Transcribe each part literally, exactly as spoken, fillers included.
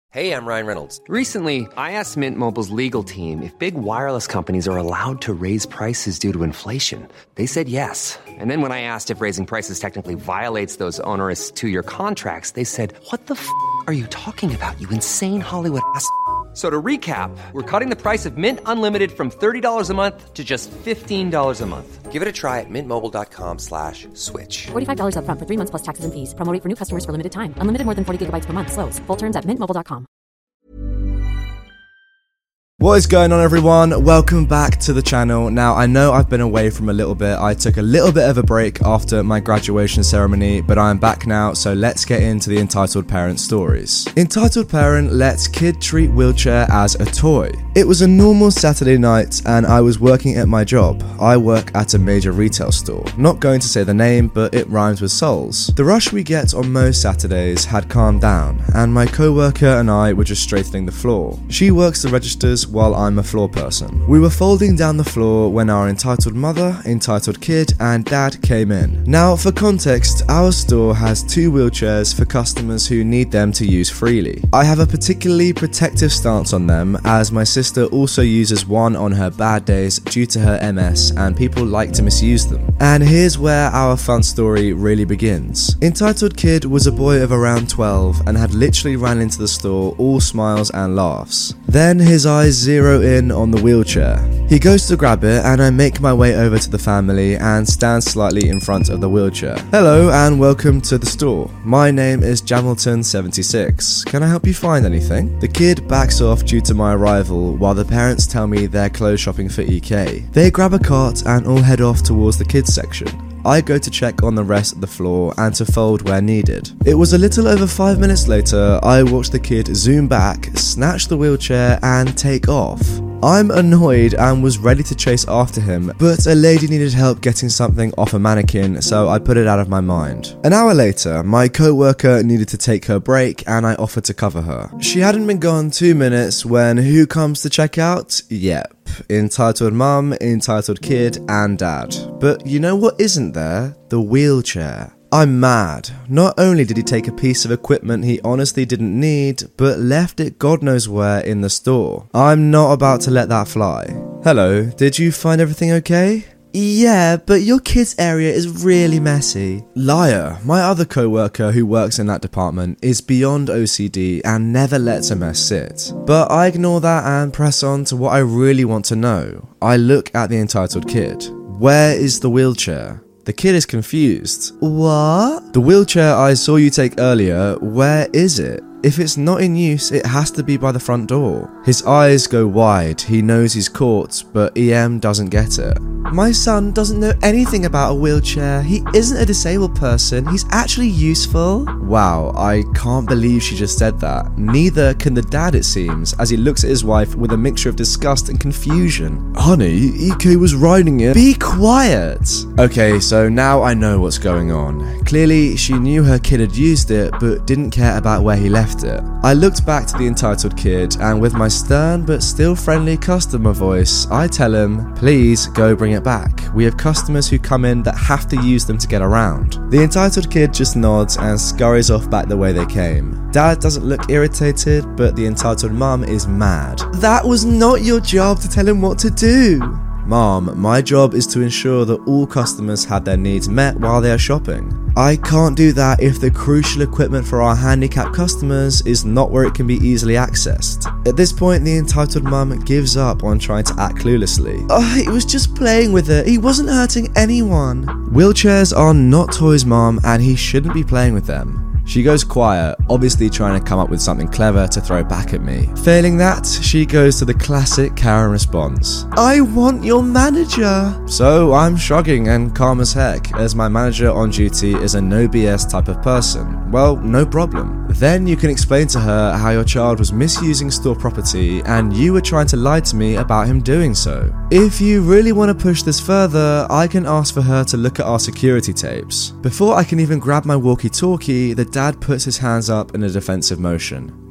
Hey, I'm Ryan Reynolds. Recently, I asked Mint Mobile's legal team if big wireless companies are allowed to raise prices due to inflation. They said yes. And then when I asked if raising prices technically violates those onerous two-year contracts, they said, what the f*** are you talking about, you insane Hollywood ass f- So to recap, we're cutting the price of Mint Unlimited from thirty dollars a month to just fifteen dollars a month. Give it a try at mintmobile.com slash switch. forty-five dollars up front for three months plus taxes and fees. Promo rate for new customers for limited time. Unlimited more than forty gigabytes per month. Slows full terms at mint mobile dot com. What is going on, everyone? Welcome back to the channel. Now, I know I've been away from a little bit. I took a little bit of a break after my graduation ceremony, but I am back now, so let's get into the Entitled Parent stories. Entitled Parent lets kid treat wheelchair as a toy. It was a normal Saturday night, and I was working at my job. I work at a major retail store. Not going to say the name, but it rhymes with souls. The rush we get on most Saturdays had calmed down, and my co-worker and I were just straightening the floor. She works the registers while I'm a floor person. We were folding down the floor when our entitled mother, entitled kid, and dad came in. Now, for context, our store has two wheelchairs for customers who need them to use freely. I have a particularly protective stance on them, as my sister also uses one on her bad days due to her M S, and people like to misuse them. And here's where our fun story really begins. Entitled kid was a boy of around twelve and had literally ran into the store all smiles and laughs. Then his eyes zero in on the wheelchair. He goes to grab it, and I make my way over to the family and stand slightly in front of the wheelchair. Hello and welcome to the store. My name is Jamilton seventy-six. Can I help you find anything? The kid backs off due to my arrival while the parents tell me they're clothes shopping for E K. They grab a cart and all head off towards the kids section. I go to check on the rest of the floor and to fold where needed. It was a little over five minutes later, I watched the kid zoom back, snatch the wheelchair and take off. I'm annoyed and was ready to chase after him, but a lady needed help getting something off a mannequin, so I put it out of my mind. An hour later, my co-worker needed to take her break and I offered to cover her. She hadn't been gone two minutes when who comes to check out? Yep. Entitled mum, entitled kid, and dad. But you know what isn't there? The wheelchair. I'm mad. Not only did he take a piece of equipment he honestly didn't need, but left it God knows where in the store. I'm not about to let that fly. Hello, did you find everything okay? Yeah, but your kid's area is really messy. Liar. My other co-worker who works in that department is beyond O C D and never lets a mess sit. But I ignore that and press on to what I really want to know. I look at the entitled kid. Where is the wheelchair? The kid is confused. What? The wheelchair I saw you take earlier, where is it? If it's not in use, it has to be by the front door. His eyes go wide. He knows he's caught, but E M doesn't get it. My son doesn't know anything about a wheelchair. He isn't a disabled person. He's actually useful. Wow, I can't believe she just said that. Neither can the dad, it seems, as he looks at his wife with a mixture of disgust and confusion. Honey, E K was riding it. Be quiet. Okay, so now I know what's going on. Clearly, she knew her kid had used it, but didn't care about where he left it. I looked back to the entitled kid, and with my stern but still friendly customer voice, I tell him, please go bring it back. We have customers who come in that have to use them to get around. The entitled kid just nods and scurries off back the way they came. Dad doesn't look irritated, but the entitled mum is mad. That was not your job to tell him what to do. Mom, my job is to ensure that all customers have their needs met while they are shopping. I can't do that if the crucial equipment for our handicapped customers is not where it can be easily accessed. At this point, the entitled mum gives up on trying to act cluelessly. Oh, he was just playing with it. He wasn't hurting anyone. Wheelchairs are not toys, Mom, and he shouldn't be playing with them. She goes quiet, obviously trying to come up with something clever to throw back at me. Failing that, she goes to the classic Karen response. I want your manager. So I'm shrugging and calm as heck, as my manager on duty is a no B S type of person. Well, no problem. Then you can explain to her how your child was misusing store property and you were trying to lie to me about him doing so. If you really want to push this further, I can ask for her to look at our security tapes. Before I can even grab my walkie-talkie, the dad puts his hands up in a defensive motion.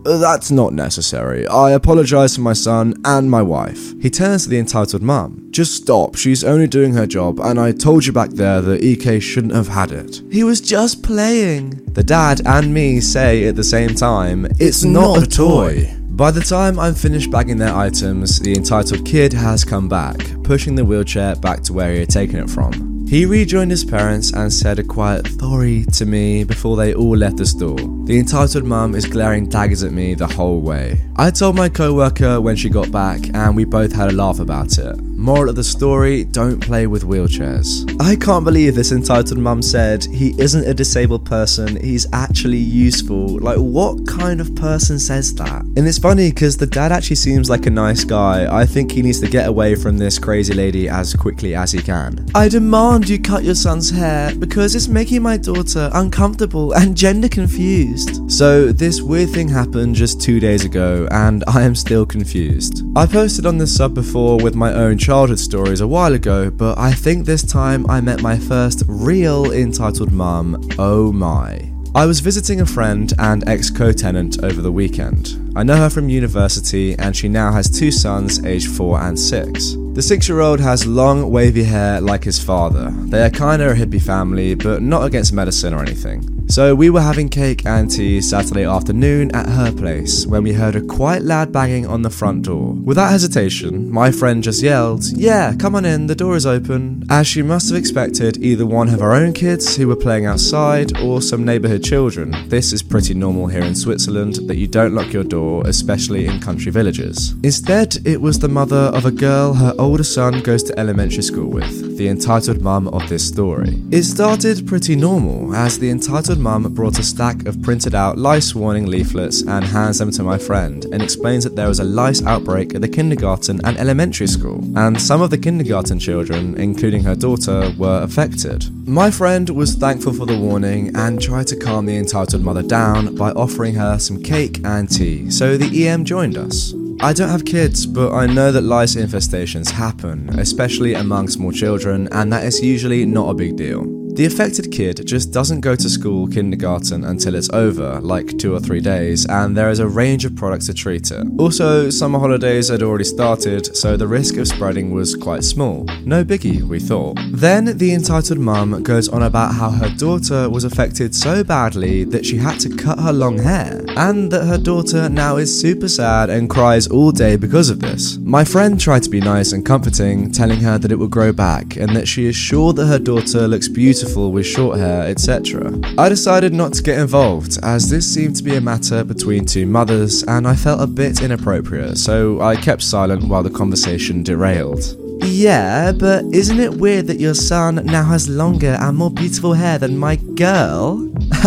That's not necessary. I apologise for my son and my wife. He turns to the entitled mum. Just stop, she's only doing her job, and I told you back there that E K shouldn't have had it. He was just playing. The dad and me say at the same time, it's, it's not, not a toy. toy. By the time I'm finished bagging their items, the entitled kid has come back, pushing the wheelchair back to where he had taken it from. He rejoined his parents and said a quiet "sorry" to me before they all left the store. The entitled mum is glaring daggers at me the whole way. I told my co-worker when she got back and we both had a laugh about it. Moral of the story, don't play with wheelchairs. I can't believe this entitled mum said he isn't a disabled person, he's actually useful. Like, what kind of person says that? And it's funny because the dad actually seems like a nice guy. I think he needs to get away from this crazy lady as quickly as he can. I demand you cut your son's hair because it's making my daughter uncomfortable and gender confused. So this weird thing happened just two days ago and I am still confused. I posted on this sub before with my own childhood stories a while ago, but I think this time I met my first real entitled mum. Oh my. I was visiting a friend and ex-co-tenant over the weekend. I know her from university and she now has two sons aged four and six. The six-year-old has long wavy hair like his father. They are kinda a hippie family, but not against medicine or anything. So we were having cake and tea Saturday afternoon at her place when we heard a quite loud banging on the front door. Without hesitation, my friend just yelled, "Yeah, come on in, the door is open," as she must have expected either one of her own kids who were playing outside or some neighbourhood children. This is pretty normal here in Switzerland that you don't lock your door, especially in country villages. Instead, it was the mother of a girl her older son goes to elementary school with, the entitled mum of this story. It started pretty normal as the entitled mum brought a stack of printed out lice warning leaflets and hands them to my friend and explains that there was a lice outbreak at the kindergarten and elementary school, and some of the kindergarten children, including her daughter, were affected. My friend was thankful for the warning and tried to calm the entitled mother down by offering her some cake and tea, so the E M joined us. I don't have kids, but I know that lice infestations happen, especially among small children, and that is usually not a big deal. The affected kid just doesn't go to school kindergarten until it's over, like two or three days, and there is a range of products to treat it. Also, summer holidays had already started, so the risk of spreading was quite small. No biggie, we thought. Then the entitled mum goes on about how her daughter was affected so badly that she had to cut her long hair, and that her daughter now is super sad and cries all day because of this. My friend tried to be nice and comforting, telling her that it will grow back, and that she is sure that her daughter looks beautiful with short hair, et cetera. I decided not to get involved, as this seemed to be a matter between two mothers, and I felt a bit inappropriate, so I kept silent while the conversation derailed. Yeah, but isn't it weird that your son now has longer and more beautiful hair than my girl?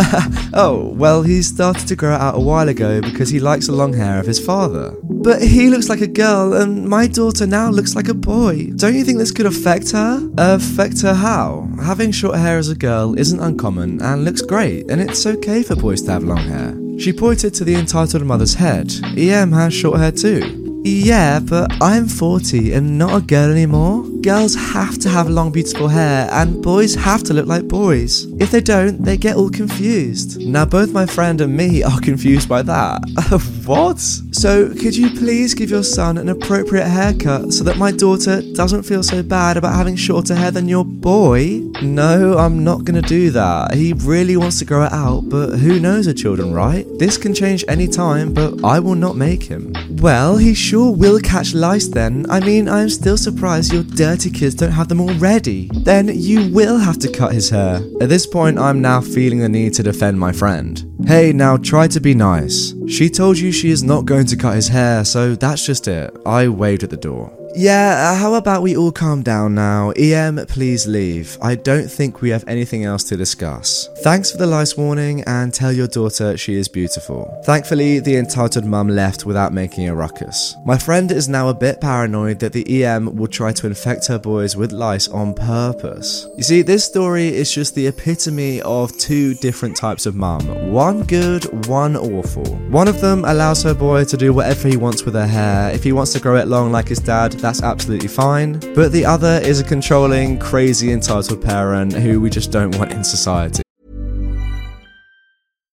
Oh, well, he started to grow it out a while ago because he likes the long hair of his father. But he looks like a girl and my daughter now looks like a boy. Don't you think this could affect her? Affect her how? Having short hair as a girl isn't uncommon and looks great, and it's okay for boys to have long hair. She pointed to the entitled mother's head. E M has short hair too. Yeah, but I'm forty and not a girl anymore. Girls have to have long beautiful hair and boys have to look like boys. If they don't, they get all confused. Now both my friend and me are confused by that. What? So could you please give your son an appropriate haircut so that my daughter doesn't feel so bad about having shorter hair than your boy? No, I'm not gonna do that. He really wants to grow it out, but who knows with children, right? This can change any time, but I will not make him. Well, he sure will catch lice then. I mean, I'm still surprised your dirty kids don't have them already. Then you will have to cut his hair. At this point, I'm now feeling the need to defend my friend. Hey, now try to be nice. She told you she is not going to cut his hair, so that's just it. I waved at the door. Yeah, how about we all calm down now? E M, please leave. I don't think we have anything else to discuss. Thanks for the lice warning and tell your daughter she is beautiful. Thankfully, the entitled mum left without making a ruckus. My friend is now a bit paranoid that the E M will try to infect her boys with lice on purpose. You see, this story is just the epitome of two different types of mum. One good, one awful. One of them allows her boy to do whatever he wants with her hair. If he wants to grow it long like his dad, that's absolutely fine. But the other is a controlling, crazy, entitled parent who we just don't want in society. Tired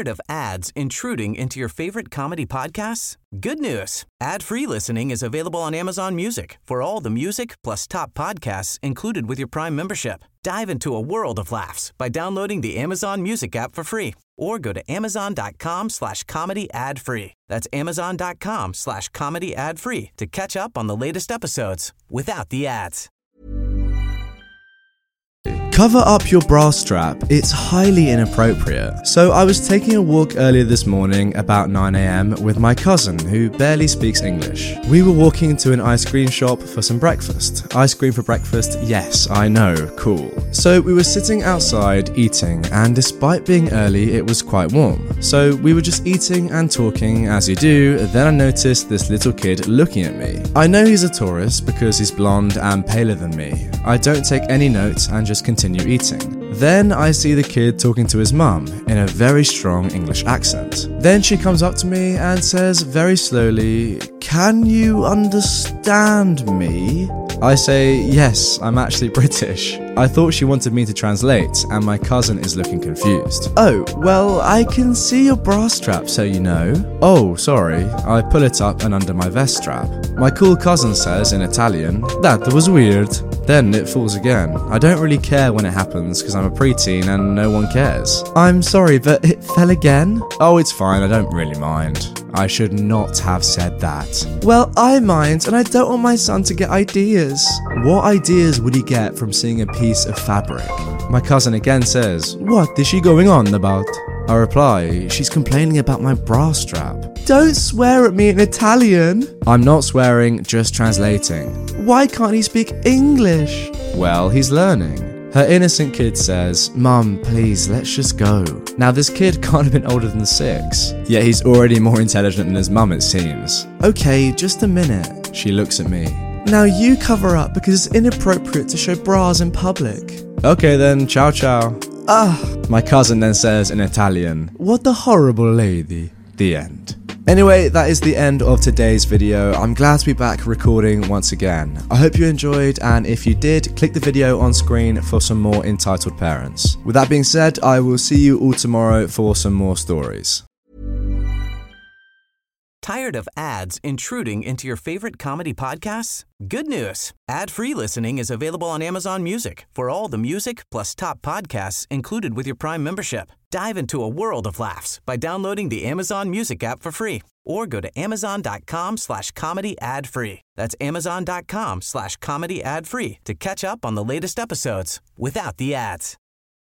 Tired of ads intruding into your favorite comedy podcasts? Good news. Ad-free listening is available on Amazon Music for all the music plus top podcasts included with your Prime membership. Dive into a world of laughs by downloading the Amazon Music app for free or go to amazon.com slash comedy ad free. That's amazon.com slash comedy ad free to catch up on the latest episodes without the ads. Cover up your bra strap, it's highly inappropriate. So I was taking a walk earlier this morning about nine a.m. with my cousin who barely speaks English. We were walking to an ice cream shop for some breakfast. Ice cream for breakfast? Yes, I know, cool. So we were sitting outside eating, and despite being early, it was quite warm. So we were just eating and talking as you do. Then I noticed this little kid looking at me. I know he's a tourist because he's blonde and paler than me. I don't take any notes and just continue eating. Then I see the kid talking to his mum in a very strong English accent. Then she comes up to me and says very slowly, "Can you understand me?" I say, "Yes, I'm actually British." I thought she wanted me to translate, and my cousin is looking confused. "Oh, well, I can see your bra strap, so you know." "Oh, sorry." I pull it up and under my vest strap. My cool cousin says in Italian, "That was weird." Then it falls again. I don't really care when it happens because I'm a preteen and no one cares. "I'm sorry, but it fell again?" "Oh, it's fine, I don't really mind." I should not have said that. "Well, I mind, and I don't want my son to get ideas." What ideas would he get from seeing a piece of fabric? My cousin again says, "What is she going on about?" I reply, "She's complaining about my bra strap." "Don't swear at me in Italian." "I'm not swearing, just translating." "Why can't he speak English?" "Well, he's learning." Her innocent kid says, "Mum, please, let's just go." Now this kid can't have been older than six, yet he's already more intelligent than his mum, it seems. "Okay, just a minute." She looks at me. "Now you cover up because it's inappropriate to show bras in public." "Okay then, ciao ciao." Ah, my cousin then says in Italian, "What a horrible lady." The end. Anyway, that is the end of today's video. I'm glad to be back recording once again. I hope you enjoyed, and if you did, click the video on screen for some more entitled parents. With that being said, I will see you all tomorrow for some more stories. Tired of ads intruding into your favorite comedy podcasts? Good news. Ad-free listening is available on Amazon Music for all the music plus top podcasts included with your Prime membership. Dive into a world of laughs by downloading the Amazon Music app for free or go to amazon.com slash comedy ad free. That's amazon.com slash comedy ad free to catch up on the latest episodes without the ads.